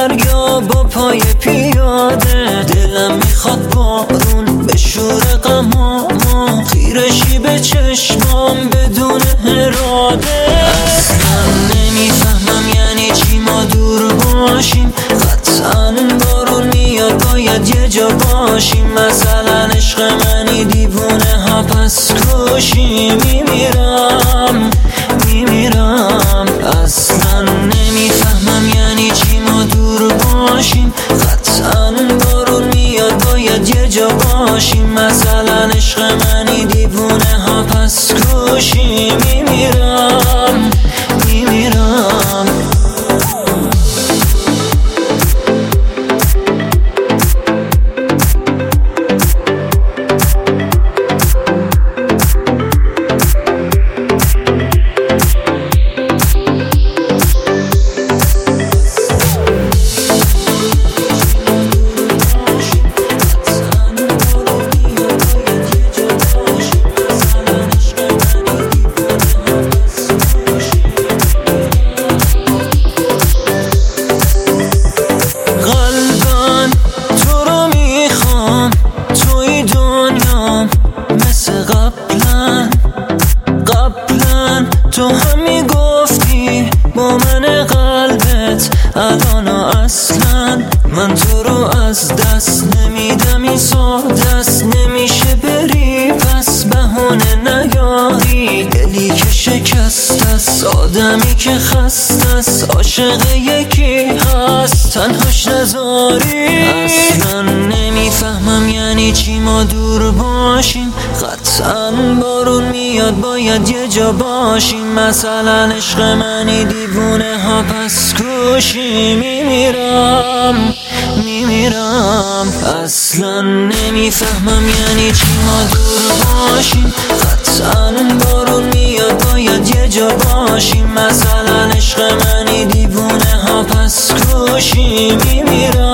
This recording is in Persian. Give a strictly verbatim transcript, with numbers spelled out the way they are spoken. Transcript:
دریا با پای پیاده، دلم میخواد بارون به شور غمامو، خیرشی به چشمام بدون اراده. اصلا نمیفهمم یعنی چی ما دور باشیم، قطعا بارون میاد باید یه جا باشیم. مثلا عشق منی دیوونه ها پس کشی، میمیرم میمیرم. اصلا نمیفهمم یعنی چی ما دور باشیم، قطعا بارون میاد باید یه جا باشیم. مثلا عشق منی دیوونه ها پس کشی، میمیرم میمیرم. تو هم میگفتی با من قلبت، الان اصلا من تو رو از دست نمیدم. این سادست نمیشه بری پس بهونه نیاری، دلی که شکست است، آدمی که خسته است، عاشق یکی هست تنهاش نذاری. اصلا نمیفهمم یعنی چی ما دور باشیم، قطعا بارون میاد باید یه جا باشیم. مثلا عشق منی دیوونه ها پس کشی، میمیرم میمیرم. اصلا نمیفهمم یعنی چی ما دور باشیم، قطعا بارون میاد باید یه جا باشیم. مثلا عشق منی دیوونه ها پس کشی، میمیرم